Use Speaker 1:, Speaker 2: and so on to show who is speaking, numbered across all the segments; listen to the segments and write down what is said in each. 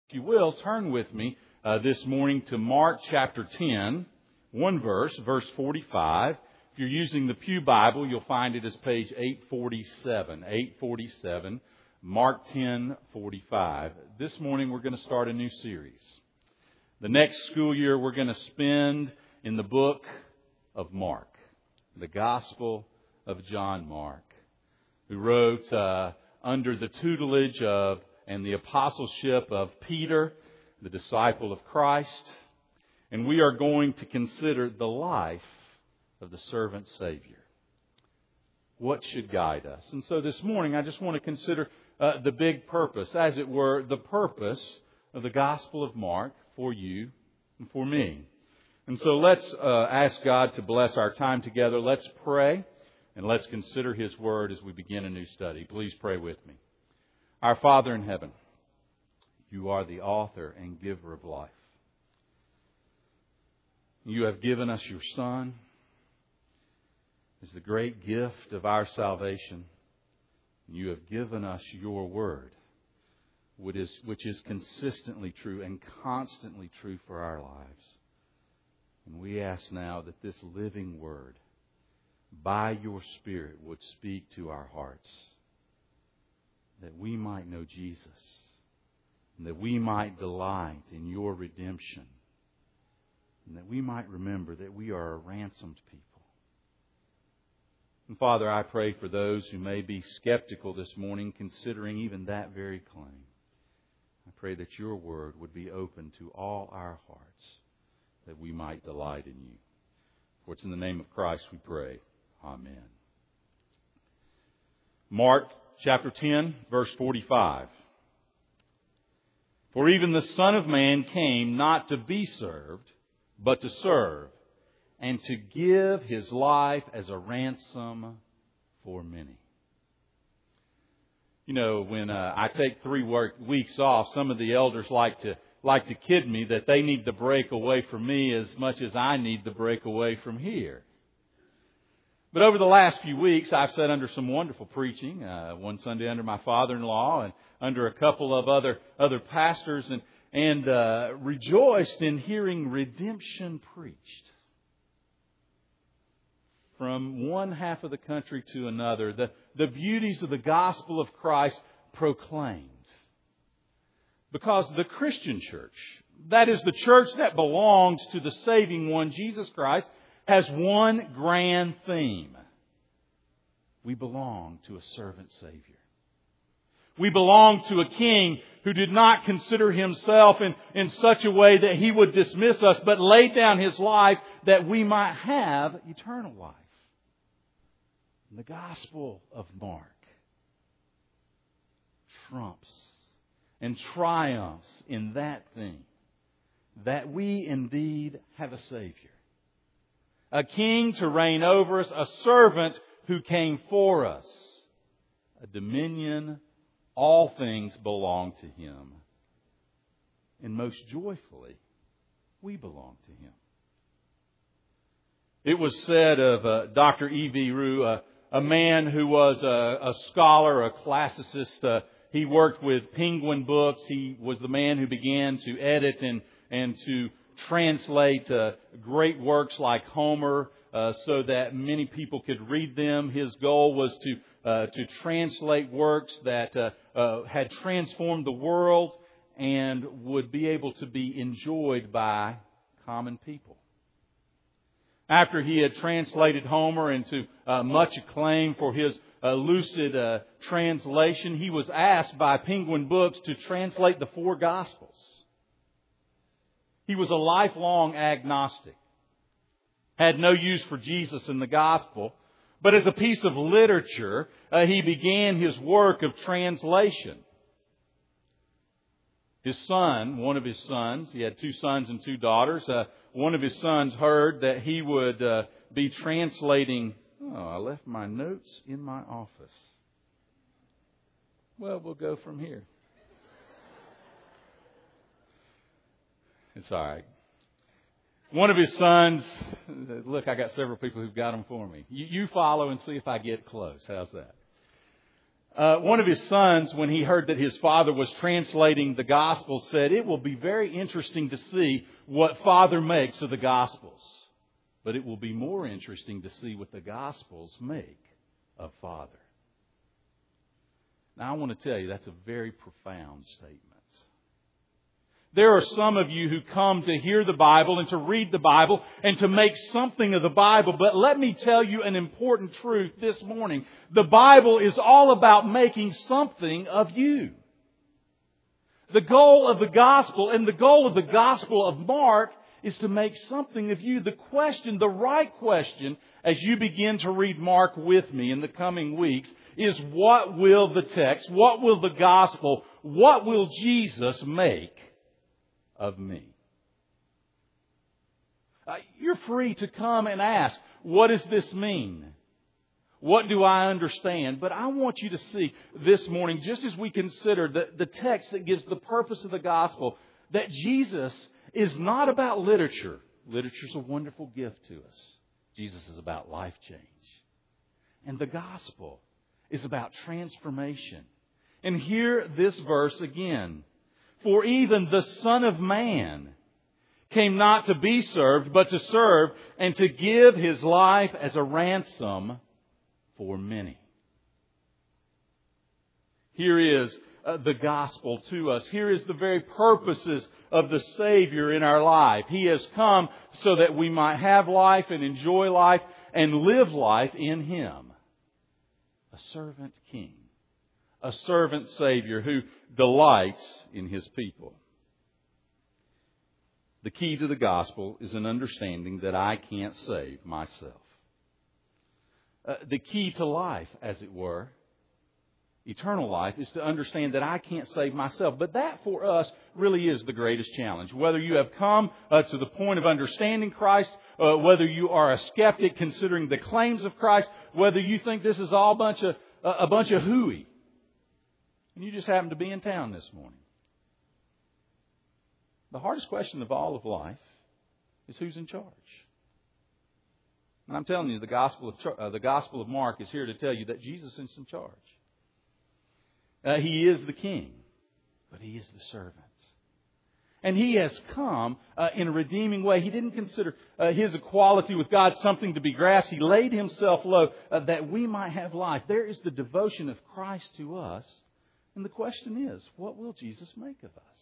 Speaker 1: If you will, turn with me this morning to Mark chapter 10, one verse 45. If you're using the Pew Bible, you'll find it as page 847. 847, Mark 10:45. This morning we're going to start a new series. The next school year we're going to spend in the book of Mark, the Gospel of John Mark, who wrote under the tutelage of and the apostleship of Peter, the disciple of Christ. And we are going to consider the life of the servant Savior. What should guide us? And so this morning I just want to consider the big purpose, as it were, the purpose of the Gospel of Mark for you and for me. And so let's ask God to bless our time together. Let's pray and let's consider His Word as we begin a new study. Please pray with me. Our Father in heaven, You are the author and giver of life. You have given us Your Son as the great gift of our salvation. You have given us Your Word, which is consistently true and constantly true for our lives. And we ask now that this living Word, by Your Spirit, would speak to our hearts, that we might know Jesus, and that we might delight in Your redemption, and that we might remember that we are a ransomed people. And Father, I pray for those who may be skeptical this morning, considering even that very claim. I pray that Your Word would be open to all our hearts, that we might delight in You. For it's in the name of Christ we pray. Amen. Mark chapter 10, verse 45. For even the Son of Man came not to be served, but to serve, and to give His life as a ransom for many. You know, when I take 3 weeks off, some of the elders like to kid me that they need to break away from me as much as I need to break away from here. But over the last few weeks, I've sat under some wonderful preaching. One Sunday under my father-in-law and under a couple of other pastors, and rejoiced in hearing redemption preached from one half of the country to another. The beauties of the gospel of Christ proclaimed. Because the Christian church, that is the church that belongs to the saving one, Jesus Christ, has one grand theme. We belong to a servant Savior. We belong to a King who did not consider Himself in such a way that He would dismiss us, but laid down His life that we might have eternal life. And the Gospel of Mark trumps and triumphs in that theme, that we indeed have a Savior. A King to reign over us, a servant who came for us, a dominion, all things belong to Him. And most joyfully, we belong to Him. It was said of Dr. E.V. Rue, a man who was a scholar, a classicist. He worked with Penguin Books. He was the man who began to edit and to translate great works like Homer so that many people could read them. His goal was to translate works that had transformed the world and would be able to be enjoyed by common people. After he had translated Homer into much acclaim for his lucid translation, he was asked by Penguin Books to translate the 4 Gospels. He was a lifelong agnostic, had no use for Jesus and the Gospel, but as a piece of literature, he began his work of translation. His son, one of his sons, he had 2 sons and 2 daughters, one of his sons heard that he would be translating. Oh, I left my notes in my office. Well, we'll go from here. It's all right. One of his sons, look, I got several people who've got them for me. You follow and see if I get close. How's that? One of his sons, when he heard that his father was translating the Gospels, said, "It will be very interesting to see what Father makes of the Gospels. But it will be more interesting to see what the Gospels make of Father." Now, I want to tell you, that's a very profound statement. There are some of you who come to hear the Bible and to read the Bible and to make something of the Bible. But let me tell you an important truth this morning. The Bible is all about making something of you. The goal of the Gospel and the goal of the Gospel of Mark is to make something of you. The question, the right question, as you begin to read Mark with me in the coming weeks, is what will the text, what will the Gospel, what will Jesus make of me? You're free to come and ask, what does this mean? What do I understand? But I want you to see this morning, just as we consider the text that gives the purpose of the gospel, that Jesus is not about literature. Literature's a wonderful gift to us. Jesus is about life change. And the gospel is about transformation. And hear this verse again. "For even the Son of Man came not to be served, but to serve, and to give His life as a ransom for many." Here is the gospel to us. Here is the very purposes of the Savior in our life. He has come so that we might have life and enjoy life and live life in Him. A servant King. A servant Savior who delights in His people. The key to the gospel is an understanding that I can't save myself. The key to life, as it were, eternal life, is to understand that I can't save myself. But that for us really is the greatest challenge. Whether you have come to the point of understanding Christ, whether you are a skeptic considering the claims of Christ, whether you think this is all a bunch of hooey, and you just happen to be in town this morning. The hardest question of all of life is who's in charge. And I'm telling you, the Gospel of Mark is here to tell you that Jesus is in charge. He is the King, but He is the servant. And He has come in a redeeming way. He didn't consider His equality with God something to be grasped. He laid Himself low that we might have life. There is the devotion of Christ to us. And the question is, what will Jesus make of us?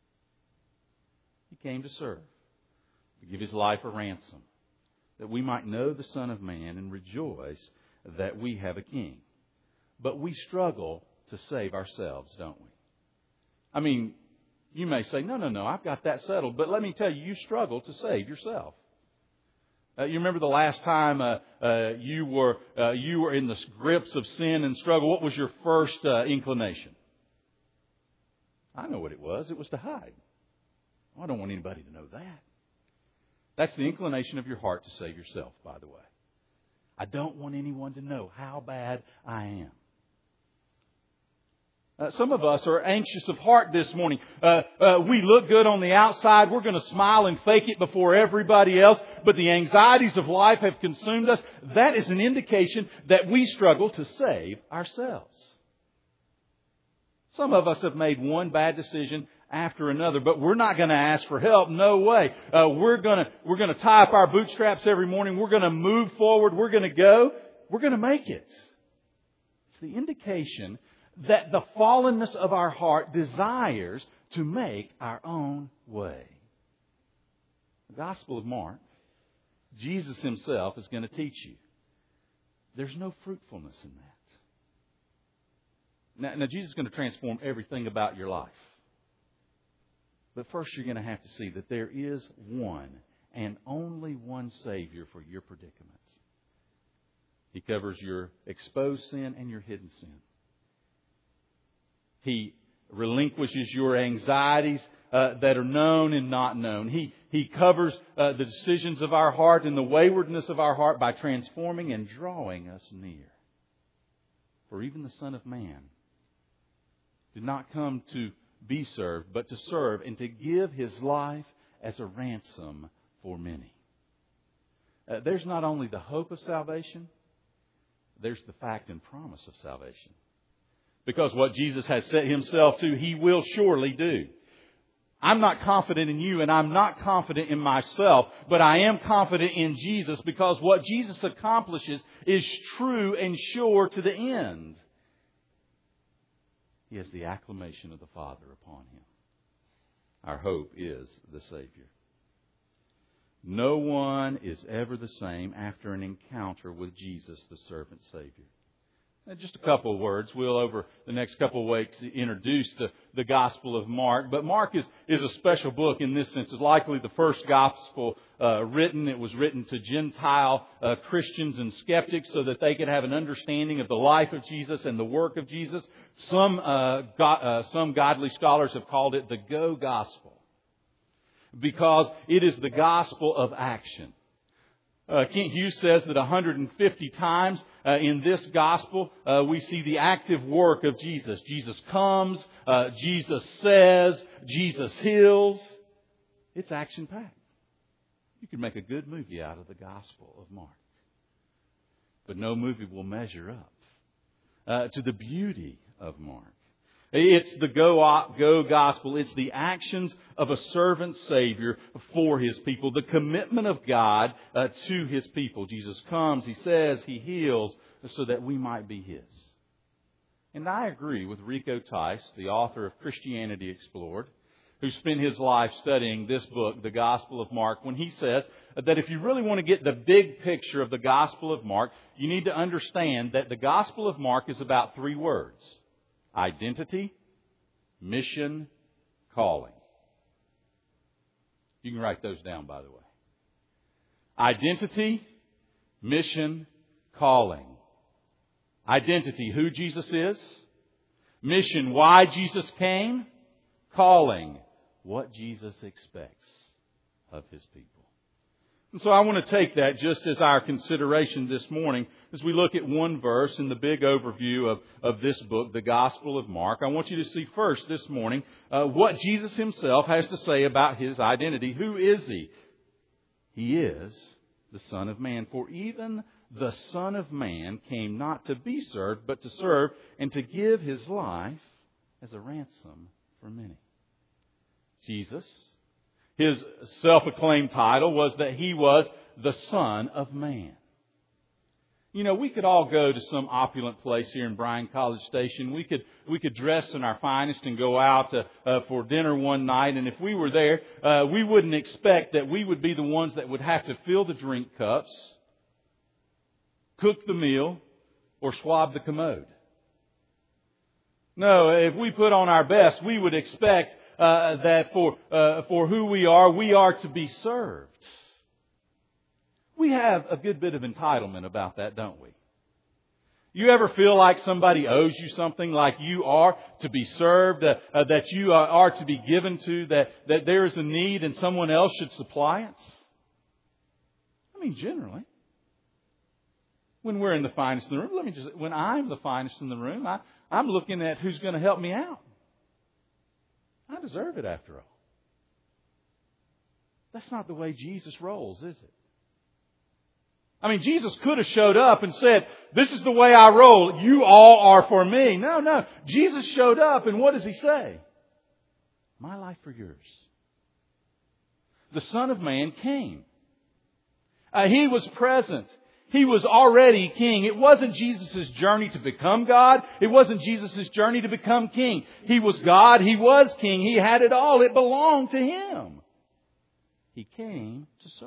Speaker 1: He came to serve, to give His life a ransom, that we might know the Son of Man and rejoice that we have a King. But we struggle to save ourselves, don't we? I mean, you may say, no, I've got that settled. But let me tell you, you struggle to save yourself. You remember the last time you were in the grips of sin and struggle. What was your first inclination? I know what it was. It was to hide. Oh, I don't want anybody to know that. That's the inclination of your heart to save yourself, by the way. I don't want anyone to know how bad I am. Some of us are anxious of heart this morning. We look good on the outside. We're going to smile and fake it before everybody else. But the anxieties of life have consumed us. That is an indication that we struggle to save ourselves. Some of us have made one bad decision after another, but we're not going to ask for help. No way. We're going to tie up our bootstraps every morning. We're going to move forward. We're going to go. We're going to make it. It's the indication that the fallenness of our heart desires to make our own way. The Gospel of Mark, Jesus Himself is going to teach you. There's no fruitfulness in that. Now, Jesus is going to transform everything about your life. But first you're going to have to see that there is one and only one Savior for your predicaments. He covers your exposed sin and your hidden sin. He relinquishes your anxieties that are known and not known. He covers the decisions of our heart and the waywardness of our heart by transforming and drawing us near. For even the Son of Man did not come to be served, but to serve and to give His life as a ransom for many. There's not only the hope of salvation, there's the fact and promise of salvation. Because what Jesus has set Himself to, He will surely do. I'm not confident in you and I'm not confident in myself, but I am confident in Jesus because what Jesus accomplishes is true and sure to the end. He has the acclamation of the Father upon Him. Our hope is the Savior. No one is ever the same after an encounter with Jesus, the servant Savior. Now, just a couple of words. We'll, over the next couple of weeks, introduce the Gospel of Mark. But Mark is a special book in this sense. It's likely the first Gospel written. It was written to Gentile Christians and skeptics so that they could have an understanding of the life of Jesus and the work of Jesus. Some godly scholars have called it the Go Gospel because it is the gospel of action. Kent Hughes says that 150 times in this gospel we see the active work of Jesus. Jesus comes, Jesus says, Jesus heals. It's action-packed. You could make a good movie out of the Gospel of Mark. But no movie will measure up to the beauty of Mark. It's the go gospel. It's the actions of a servant Savior for His people. The commitment of God to His people. Jesus comes, He says, He heals so that we might be His. And I agree with Rico Tice, the author of Christianity Explored, who spent his life studying this book, the Gospel of Mark, when he says that if you really want to get the big picture of the Gospel of Mark, you need to understand that the Gospel of Mark is about three words. Identity, mission, calling. You can write those down, by the way. Identity, mission, calling. Identity, who Jesus is. Mission, why Jesus came. Calling, what Jesus expects of His people. And so I want to take that just as our consideration this morning as we look at one verse in the big overview of this book, the Gospel of Mark. I want you to see first this morning what Jesus Himself has to say about His identity. Who is He? He is the Son of Man. For even the Son of Man came not to be served, but to serve and to give His life as a ransom for many. Jesus, His self-acclaimed title was that He was the Son of Man. You know, we could all go to some opulent place here in Bryan College Station. We could dress in our finest and go out for dinner one night. And if we were there, we wouldn't expect that we would be the ones that would have to fill the drink cups, cook the meal, or swab the commode. No, if we put on our best, we would expect that for who we are to be served. We have a good bit of entitlement about that, don't we? You ever feel like somebody owes you something, like you are to be served, that you are to be given to, that there is a need and someone else should supply it? I mean, generally. When we're in the finest in the room, when I'm the finest in the room, I'm looking at who's going to help me out. I deserve it after all. That's not the way Jesus rolls, is it? I mean, Jesus could have showed up and said, this is the way I roll. You all are for me. No. Jesus showed up and what does He say? My life for yours. The Son of Man came. He was present. He was already King. It wasn't Jesus' journey to become God. It wasn't Jesus' journey to become King. He was God. He was King. He had it all. It belonged to Him. He came to serve.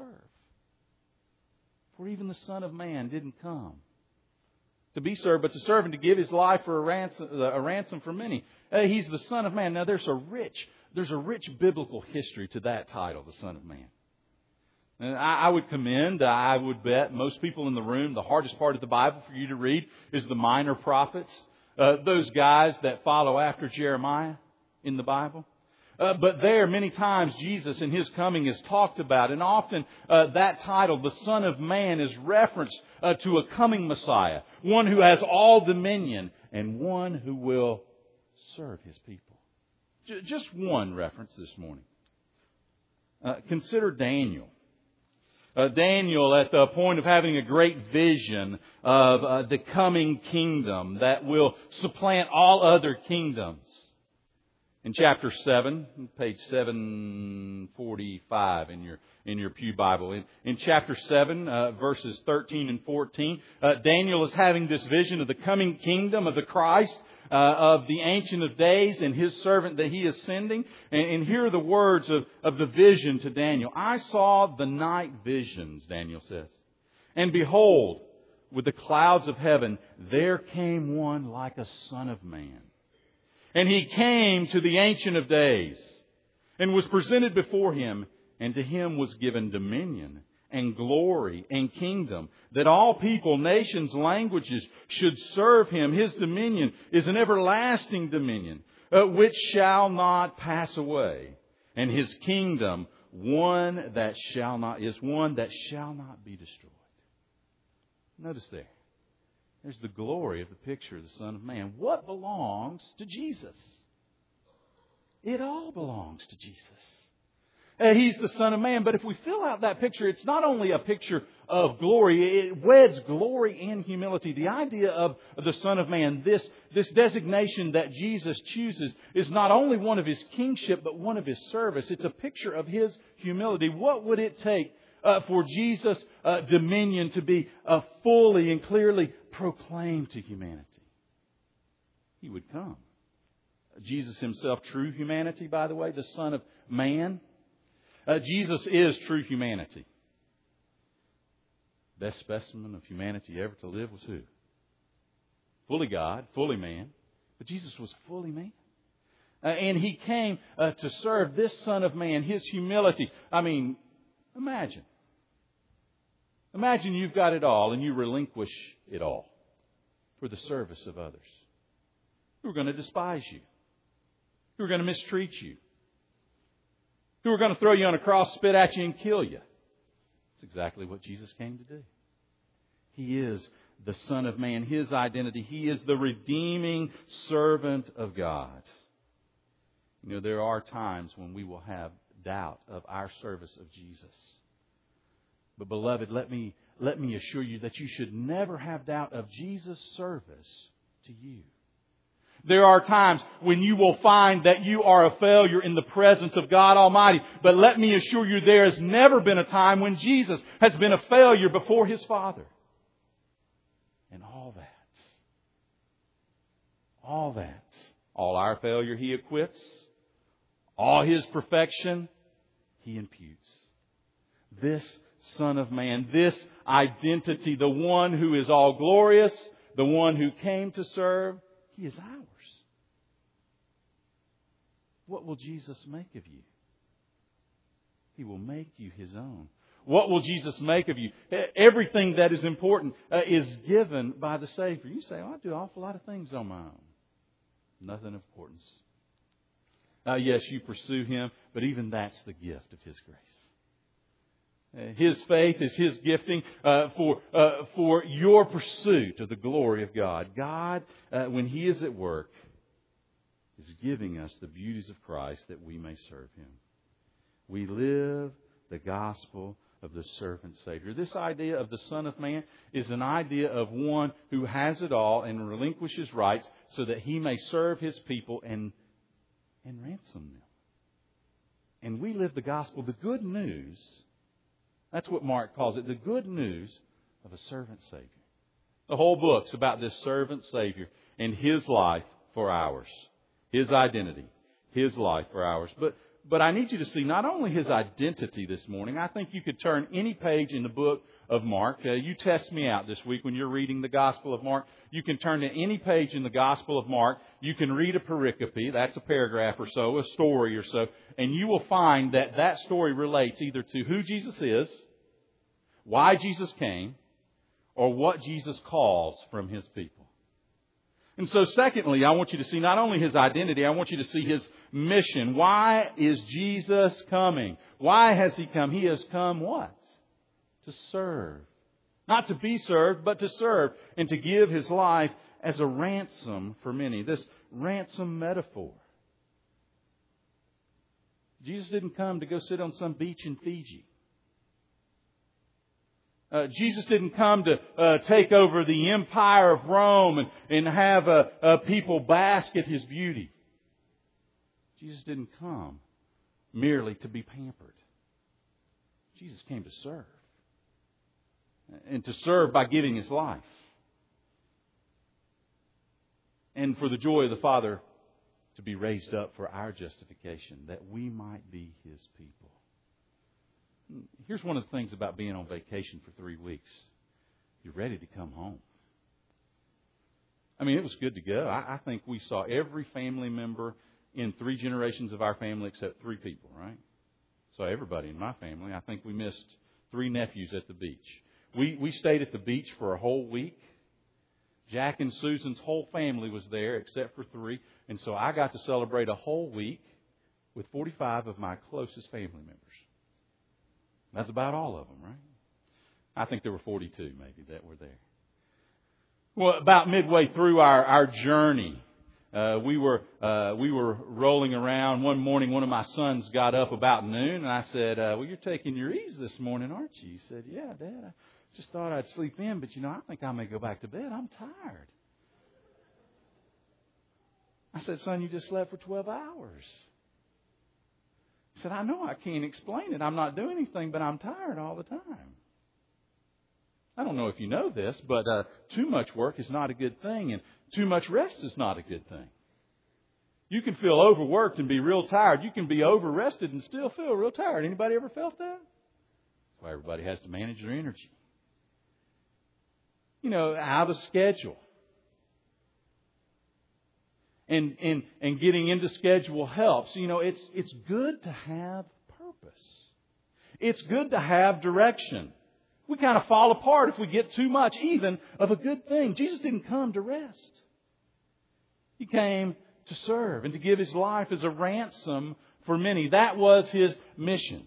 Speaker 1: For even the Son of Man didn't come to be served, but to serve and to give His life for a ransom for many. He's the Son of Man. Now there's a rich biblical history to that title, the Son of Man. And I would commend, I would bet most people in the room, the hardest part of the Bible for you to read is the minor prophets. Those guys that follow after Jeremiah in the Bible. But there, many times, Jesus and His coming is talked about. And often that title, the Son of Man, is referenced to a coming Messiah. One who has all dominion and one who will serve His people. Just one reference this morning. Consider Daniel. Daniel at the point of having a great vision of the coming kingdom that will supplant all other kingdoms. In chapter 7, page 745 in your pew Bible. In chapter 7, verses 13 and 14, Daniel is having this vision of the coming kingdom of the Christ, of the Ancient of Days and His servant that He is sending. And here are the words of the vision to Daniel. I saw the night visions, Daniel says. And behold, with the clouds of heaven, there came one like a son of man. And He came to the Ancient of Days and was presented before Him. And to Him was given dominion and glory and kingdom, that all people, nations, languages should serve Him. His dominion is an everlasting dominion, which shall not pass away. And His kingdom one that shall not be destroyed. Notice there. There's the glory of the picture of the Son of Man. What belongs to Jesus? It all belongs to Jesus. He's the Son of Man. But if we fill out that picture, it's not only a picture of glory. It weds glory and humility. The idea of the Son of Man, this designation that Jesus chooses, is not only one of His kingship, but one of His service. It's a picture of His humility. What would it take for Jesus' dominion to be fully and clearly proclaimed to humanity? He would come. Jesus Himself, true humanity, by the way, the Son of Man. Jesus is true humanity. Best specimen of humanity ever to live was who? Fully God, fully man. But Jesus was fully man. And He came to serve this Son of Man, His humility. I mean, imagine. Imagine you've got it all and you relinquish it all for the service of others who are going to despise you, who are going to mistreat you, who are going to throw you on a cross, spit at you, and kill you. That's exactly what Jesus came to do. He is the Son of Man. His identity, He is the redeeming servant of God. You know, there are times when we will have doubt of our service of Jesus. But beloved, let me assure you that you should never have doubt of Jesus' service to you. There are times when you will find that you are a failure in the presence of God Almighty. But let me assure you, there has never been a time when Jesus has been a failure before His Father. And all our failure He acquits, all His perfection He imputes. This Son of Man, this identity, the one who is all glorious, the one who came to serve, He is ours. What will Jesus make of you? He will make you His own. What will Jesus make of you? Everything that is important is given by the Savior. You say, I do an awful lot of things on my own. Nothing of importance. Yes, you pursue Him, but even that's the gift of His grace. His faith is His gifting for your pursuit of the glory of God. God, when He is at work, is giving us the beauties of Christ that we may serve Him. We live the gospel of the servant Savior. This idea of the Son of Man is an idea of one who has it all and relinquishes rights so that He may serve His people and ransom them. And we live the gospel, the good news. That's what Mark calls it, the good news of a servant Savior. The whole book's about this servant Savior and His life for ours. His identity, His life for ours. But I need you to see not only His identity this morning. I think you could turn any page in the book of Mark. You test me out this week when you're reading the Gospel of Mark. You can turn to any page in the Gospel of Mark. You can read a pericope. That's a paragraph or so, a story or so. And you will find that story relates either to who Jesus is, why Jesus came, or what Jesus calls from His people. And so secondly, I want you to see not only His identity, I want you to see His mission. Why is Jesus coming? Why has He come? He has come what? To serve. Not to be served, but to serve. And to give His life as a ransom for many. This ransom metaphor. Jesus didn't come to go sit on some beach in Fiji. Jesus didn't come to take over the empire of Rome and have people bask at His beauty. Jesus didn't come merely to be pampered. Jesus came to serve. And to serve by giving His life. And for the joy of the Father to be raised up for our justification, that we might be His people. Here's one of the things about being on vacation for 3 weeks. You're ready to come home. I mean, it was good to go. I think we saw every family member in 3 generations of our family except 3 people, right? So everybody in my family. I think we missed 3 nephews at the beach. We stayed at the beach for a whole week. Jack and Susan's whole family was there except for 3. And so I got to celebrate a whole week with 45 of my closest family members. That's about all of them, right? I think there were 42 maybe that were there. Well, about midway through our journey, we were rolling around. One morning, one of my sons got up about noon, and I said, well, you're taking your ease this morning, aren't you? He said, yeah, Dad, I just thought I'd sleep in, but I think I may go back to bed. I'm tired. I said, son, you just slept for 12 hours. He said, I know, I can't explain it. I'm not doing anything, but I'm tired all the time. I don't know if you know this, but too much work is not a good thing, and too much rest is not a good thing. You can feel overworked and be real tired. You can be over-rested and still feel real tired. Anybody ever felt that? That's why everybody has to manage their energy. Out of schedule. And getting into schedule helps. It's good to have purpose. It's good to have direction. We kind of fall apart if we get too much, even of a good thing. Jesus didn't come to rest. He came to serve and to give His life as a ransom for many. That was His mission.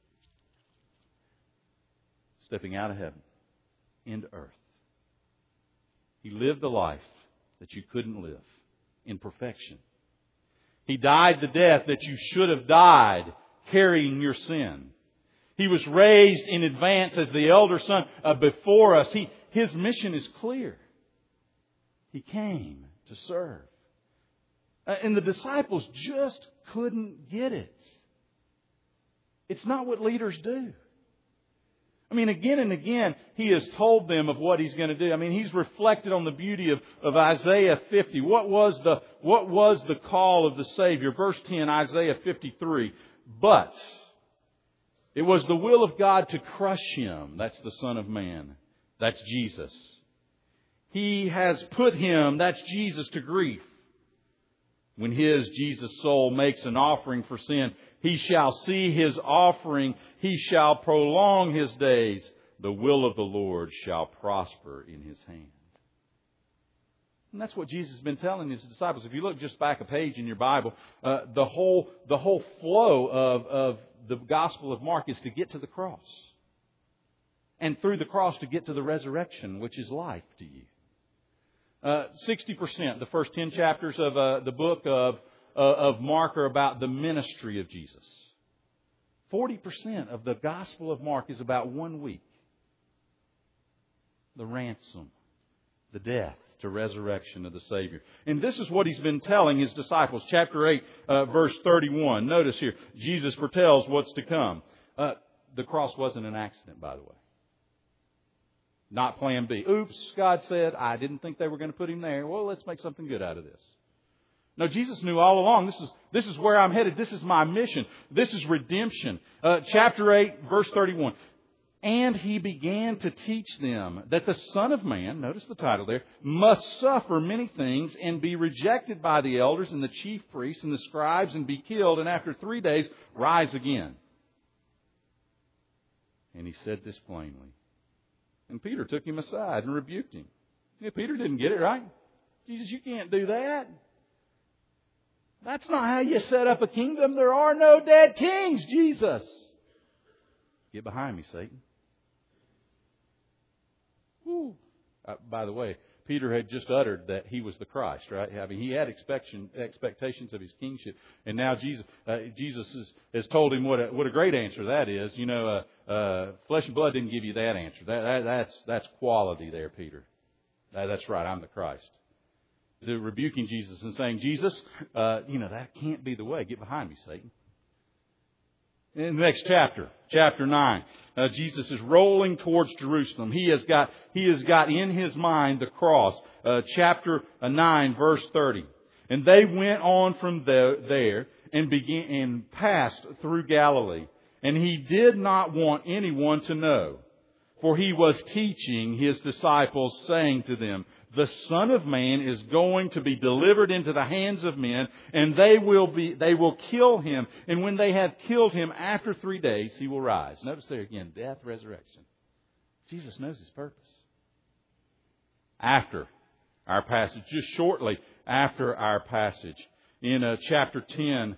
Speaker 1: Stepping out of heaven into earth. He lived the life that you couldn't live in perfection. He died the death that you should have died, carrying your sin. He was raised in advance as the elder son before us. His mission is clear. He came to serve. And the disciples just couldn't get it. It's not what leaders do. Again and again, He has told them of what He's going to do. He's reflected on the beauty of Isaiah 50. What was the call of the Savior? Verse 10, Isaiah 53. But it was the will of God to crush Him. That's the Son of Man. That's Jesus. He has put Him, that's Jesus, to grief. When His, Jesus' soul makes an offering for sin, He shall see His offering. He shall prolong His days. The will of the Lord shall prosper in His hand. And that's what Jesus has been telling His disciples. If you look just back a page in your Bible, the whole flow of the Gospel of Mark is to get to the cross. And through the cross to get to the resurrection, which is life to you. 60%, the first 10 chapters of the book of Mark are about the ministry of Jesus. 40% of the Gospel of Mark is about 1 week. The ransom, the death to resurrection of the Savior. And this is what He's been telling His disciples. Chapter 8, verse 31. Notice here, Jesus foretells what's to come. The cross wasn't an accident, by the way. Not plan B. Oops, God said, I didn't think they were going to put Him there. Well, let's make something good out of this. No, Jesus knew all along, this is where I'm headed. This is my mission. This is redemption. Chapter 8, verse 31. And He began to teach them that the Son of Man, notice the title there, must suffer many things and be rejected by the elders and the chief priests and the scribes and be killed, and after 3 days rise again. And He said this plainly. And Peter took Him aside and rebuked Him. Yeah, Peter didn't get it, right? Jesus, you can't do that. That's not how you set up a kingdom. There are no dead kings, Jesus. Get behind me, Satan. Woo. By the way, Peter had just uttered that he was the Christ, right? I mean, he had expectations of his kingship, and now Jesus has told him what a great answer that is. You know, flesh and blood didn't give you that answer. That's quality there, Peter. That's right. I'm the Christ. They're rebuking Jesus and saying, Jesus, that can't be the way. Get behind me, Satan. In the next chapter 9, Jesus is rolling towards Jerusalem. He has got in his mind the cross. Chapter 9, verse 30. And they went on from there and passed through Galilee. And he did not want anyone to know, for he was teaching his disciples, saying to them, the Son of Man is going to be delivered into the hands of men, and they will kill him. And when they have killed him, after 3 days, he will rise. Notice there again, death, resurrection. Jesus knows his purpose. After our passage, just shortly after our passage, in chapter 10,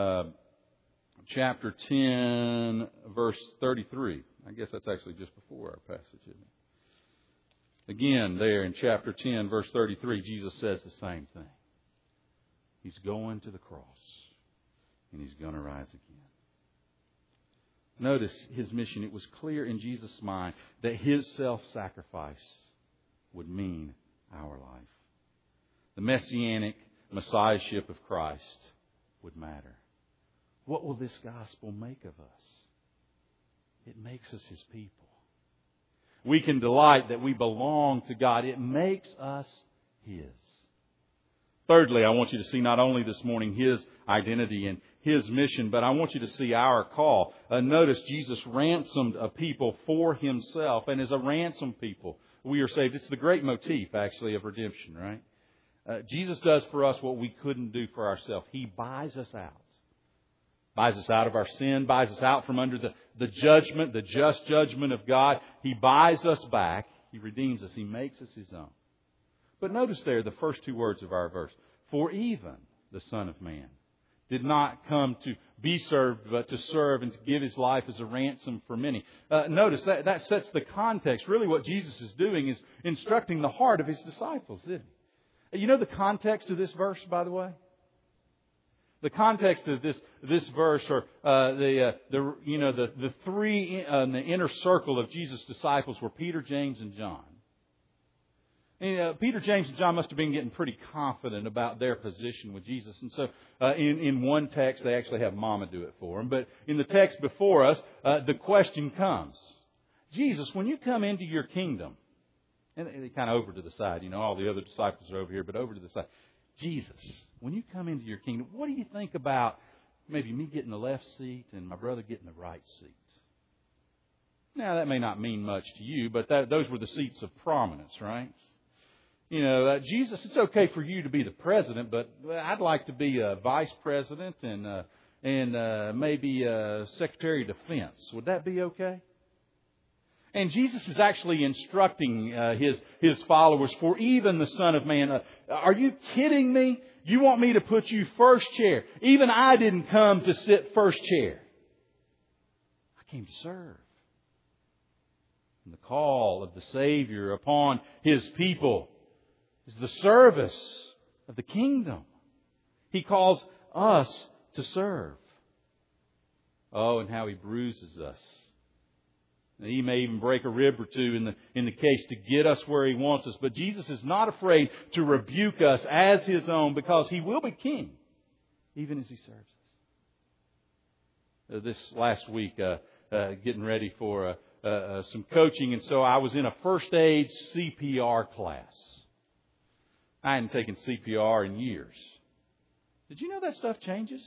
Speaker 1: verse 33. I guess that's actually just before our passage, isn't it? Again, there in chapter 10, verse 33, Jesus says the same thing. He's going to the cross, and He's going to rise again. Notice His mission. It was clear in Jesus' mind that His self-sacrifice would mean our life. The messianic messiahship of Christ would matter. What will this gospel make of us? It makes us His people. We can delight that we belong to God. It makes us His. Thirdly, I want you to see not only this morning His identity and His mission, but I want you to see our call. Notice Jesus ransomed a people for Himself. And as a ransomed people, we are saved. It's the great motif, actually, of redemption, right? Jesus does for us what we couldn't do for ourselves. He buys us out. Buys us out of our sin, buys us out from under the judgment, the just judgment of God. He buys us back. He redeems us. He makes us His own. But notice there the first two words of our verse. For even the Son of Man did not come to be served, but to serve and to give His life as a ransom for many. Notice that sets the context. Really what Jesus is doing is instructing the heart of His disciples, isn't He? You know the context of this verse, by the way? The context of this verse are the three in the inner circle of Jesus' disciples were Peter, James, and John. And, Peter, James, and John must have been getting pretty confident about their position with Jesus. And so in one text, they actually have Mama do it for them. But in the text before us, the question comes, Jesus, when you come into your kingdom, and they kind of over to the side, all the other disciples are over here, but over to the side. Jesus, when you come into your kingdom, what do you think about maybe me getting the left seat and my brother getting the right seat? Now, that may not mean much to you, but those were the seats of prominence, right? Jesus, it's okay for you to be the president, but I'd like to be a vice president and maybe a secretary of defense. Would that be okay? And Jesus is actually instructing His followers, for even the Son of Man. Are you kidding me? You want me to put you first chair? Even I didn't come to sit first chair. I came to serve. And the call of the Savior upon His people is the service of the kingdom. He calls us to serve. Oh, and how He bruises us. He may even break a rib or two in the case to get us where He wants us. But Jesus is not afraid to rebuke us as His own, because He will be King, even as He serves us. This last week, getting ready for some coaching, and so I was in a first aid CPR class. I hadn't taken CPR in years. Did you know that stuff changes?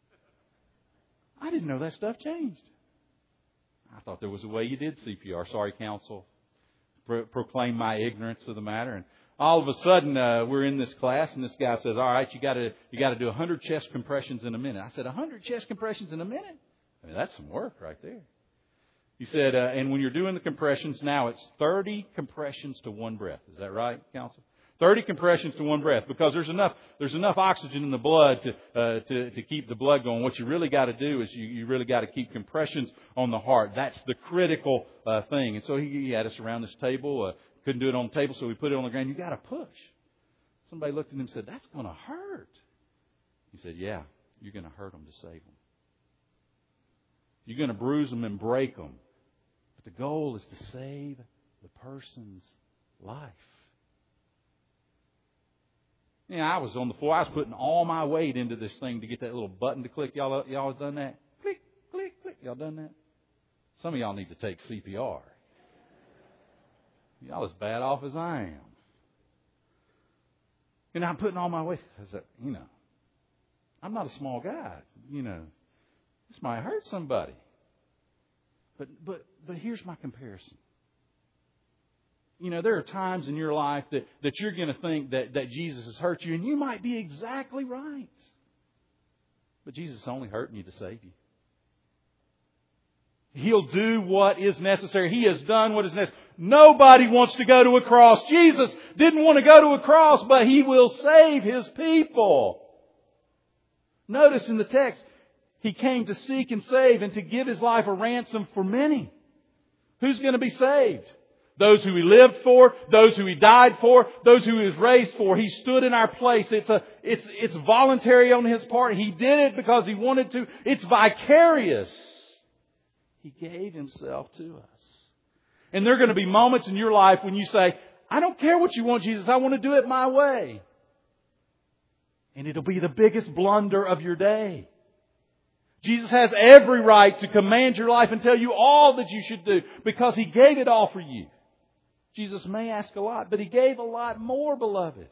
Speaker 1: I didn't know that stuff changed. I thought there was a way you did CPR. Sorry, counsel. Proclaim my ignorance of the matter. And all of a sudden, we're in this class, and this guy says, "All right, you got to do 100 chest compressions in a minute." I said, 100 chest compressions in a minute? I mean, that's some work right there. He said, and when you're doing the compressions now, it's 30 compressions to one breath. Is that right, counsel? 30 compressions to one breath, because there's enough oxygen in the blood to keep the blood going. What you really got to do is you really got to keep compressions on the heart. That's the critical thing. And so he had us around this table, Couldn't do it on the table, so we put it on the ground. You got to push. Somebody looked at him and said, that's going to hurt. He said, yeah, you're going to hurt them to save them. You're going to bruise them and break them. But the goal is to save the person's life. Yeah, I was on the floor. I was putting all my weight into this thing to get that little button to click. Y'all have done that? Click, click, click. Y'all done that? Some of y'all need to take CPR. Y'all as bad off as I am. And I'm putting all my weight. I said, I'm not a small guy. This might hurt somebody. But here's my comparison. There are times in your life that you're going to think that Jesus has hurt you, and you might be exactly right. But Jesus is only hurting you to save you. He'll do what is necessary. He has done what is necessary. Nobody wants to go to a cross. Jesus didn't want to go to a cross, but He will save His people. Notice in the text, He came to seek and save and to give His life a ransom for many. Who's going to be saved? Those who He lived for, those who He died for, those who He was raised for. He stood in our place. It's voluntary on His part. He did it because He wanted to. It's vicarious. He gave Himself to us. And there are going to be moments in your life when you say, I don't care what you want, Jesus. I want to do it my way. And it'll be the biggest blunder of your day. Jesus has every right to command your life and tell you all that you should do because He gave it all for you. Jesus may ask a lot, but He gave a lot more, beloved.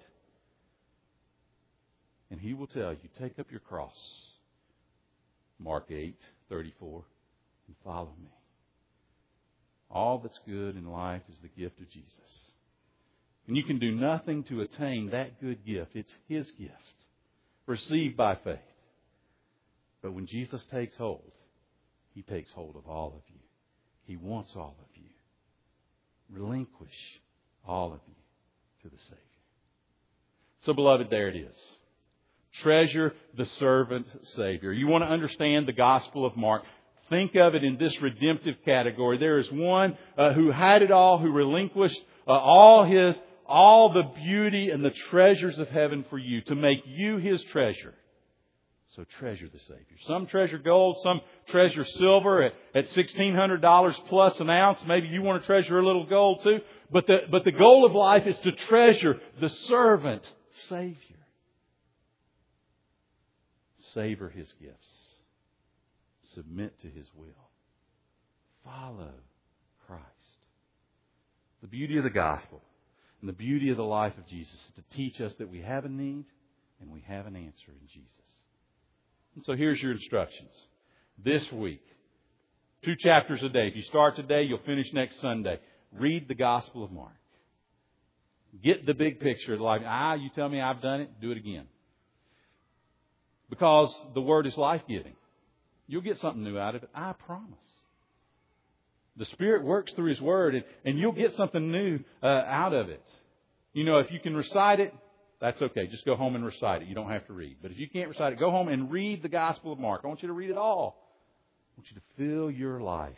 Speaker 1: And He will tell you, take up your cross. Mark 8:34. And follow me. All that's good in life is the gift of Jesus. And you can do nothing to attain that good gift. It's His gift, received by faith. But when Jesus takes hold, He takes hold of all of you. He wants all of you. Relinquish all of you to the Savior. So, beloved, there it is. Treasure the servant Savior. You want to understand the Gospel of Mark? Think of it in this redemptive category. There is one who had it all, who relinquished all the beauty and the treasures of heaven for you to make you His treasure. So treasure the Savior. Some treasure gold, some treasure silver at $1,600 plus an ounce. Maybe you want to treasure a little gold too. But the goal of life is to treasure the servant Savior. Savor His gifts. Submit to His will. Follow Christ. The beauty of the gospel and the beauty of the life of Jesus is to teach us that we have a need and we have an answer in Jesus. And so here's your instructions. This week, 2 chapters a day. If you start today, you'll finish next Sunday. Read the Gospel of Mark. Get the big picture. Like, you tell me I've done it, do it again. Because the Word is life-giving. You'll get something new out of it. I promise. The Spirit works through His Word, and you'll get something new out of it. If you can recite it, that's okay. Just go home and recite it. You don't have to read. But if you can't recite it, go home and read the Gospel of Mark. I want you to read it all. I want you to fill your life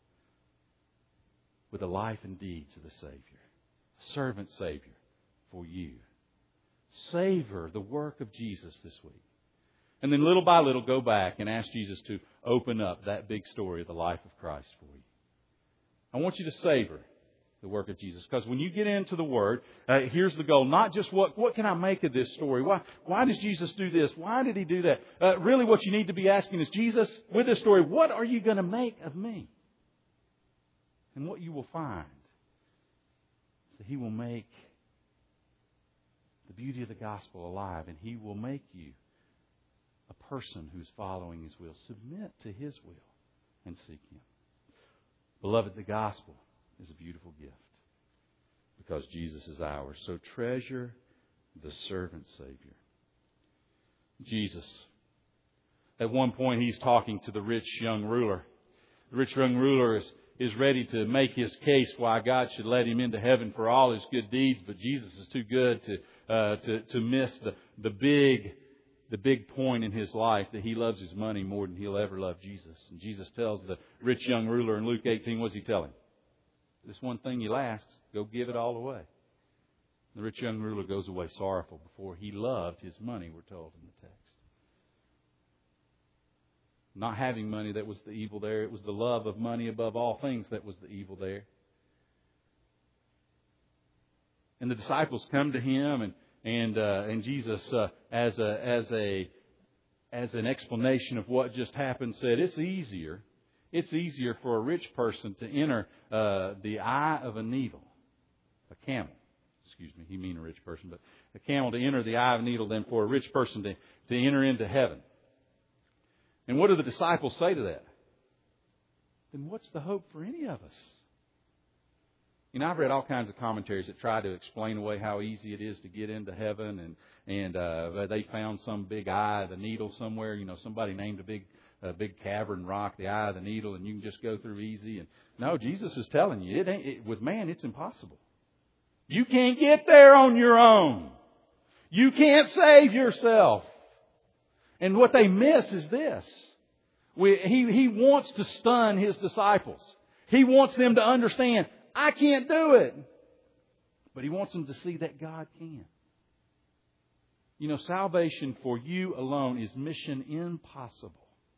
Speaker 1: with the life and deeds of the Savior. Servant Savior for you. Savor the work of Jesus this week. And then little by little go back and ask Jesus to open up that big story of the life of Christ for you. I want you to savor the work of Jesus. Because when you get into the Word, here's the goal. Not just what can I make of this story? Why does Jesus do this? Why did He do that? Really what you need to be asking is, Jesus, with this story, what are you going to make of me? And what you will find is that He will make the beauty of the gospel alive. And He will make you a person who's following His will. Submit to His will and seek Him. Beloved, the gospel is a beautiful gift because Jesus is ours. So treasure the servant Savior. Jesus, at one point He's talking to the rich young ruler. The rich young ruler is ready to make his case why God should let him into heaven for all his good deeds, but Jesus is too good to miss the big point in his life, that he loves his money more than he'll ever love Jesus. And Jesus tells the rich young ruler in Luke 18, what does He tell him? This one thing you lack, go give it all away. The rich young ruler goes away sorrowful, before he loved his money, we're told in the text. Not having money, that was the evil there. It was the love of money above all things that was the evil there. And the disciples come to him, and Jesus, as an explanation of what just happened, said it's easier for a rich person to enter the eye of a needle, a camel. Excuse me, he mean a rich person, but a camel to enter the eye of a needle than for a rich person to enter into heaven. And what do the disciples say to that? Then what's the hope for any of us? You know, I've read all kinds of commentaries that try to explain away how easy it is to get into heaven, and they found some big eye of the needle somewhere. You know, somebody named a big cavern rock the eye of the needle, and you can just go through easy. And no, Jesus is telling you, with man, it's impossible. You can't get there on your own. You can't save yourself. And what they miss is this. He wants to stun His disciples. He wants them to understand, I can't do it. But He wants them to see that God can. You know, salvation for you alone is mission impossible.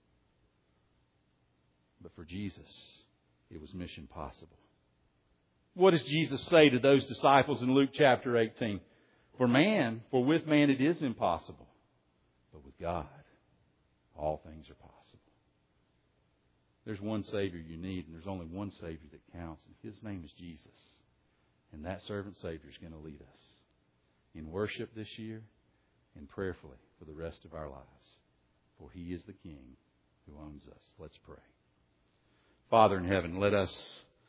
Speaker 1: But for Jesus, it was mission possible. What does Jesus say to those disciples in Luke chapter 18? For with man it is impossible. But with God, all things are possible. There's one Savior you need, and there's only one Savior that counts, and His name is Jesus. And that servant Savior is going to lead us in worship this year and prayerfully for the rest of our lives. For He is the King who owns us. Let's pray. Father in heaven, let us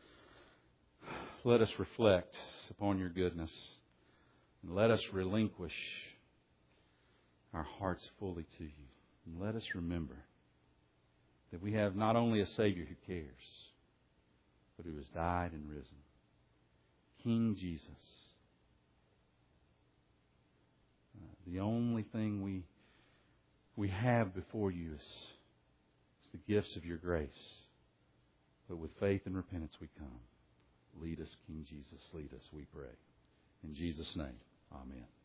Speaker 1: reflect upon Your goodness, and let us relinquish our hearts fully to You. And let us remember that we have not only a Savior who cares, but who has died and risen. King Jesus. The only thing we have before You is the gifts of Your grace. But with faith and repentance we come. Lead us, King Jesus, lead us, we pray. In Jesus' name, amen.